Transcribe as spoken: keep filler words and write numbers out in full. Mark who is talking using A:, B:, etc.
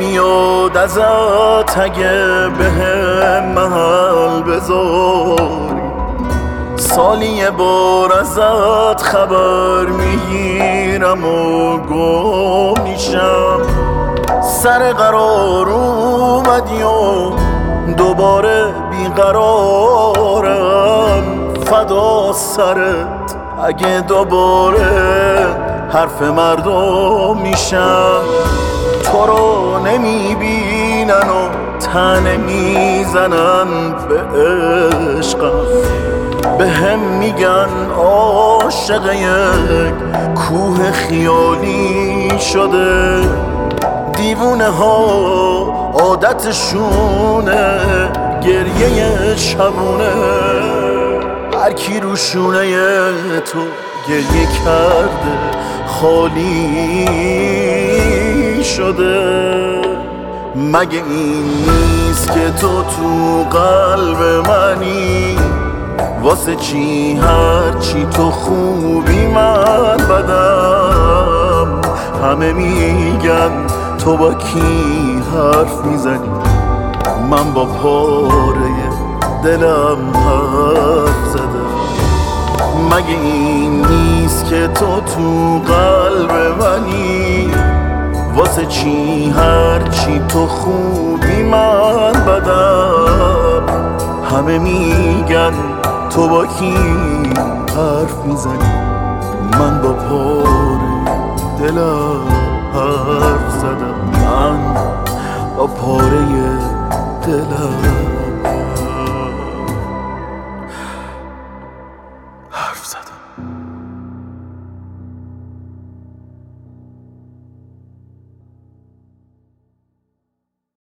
A: نمیاد ازت اگه به هم محل بذاری، سالی یه بار ازت خبر میگیرم و گم میشم. سر قرار اومدی و دوباره بیقرارم، فدا سرت اگه دوباره حرف مردم میشم. تو رو نمیبینن و تنه میزنن به عشقم، به هم میگن عاشق یک کوه خیالی شده. دیوونه ها عادتشونه گریه شبونه، هر کی رو شونه تو گریه کرده خالی شده. مگه این نیست که تو تو قلب منی؟ واسه چی هر چی تو خوبی من بدم؟ همه میگن تو با کی حرف میزنی، من با پاره دلم حرف زدم. مگه این نیست که تو تو قلب منی؟ واسه چی هر چی تو خوبی من بدم؟ همه میگن تو با کی حرف میزنی، من با پاره دلم حرف زدم. من با پاره دلم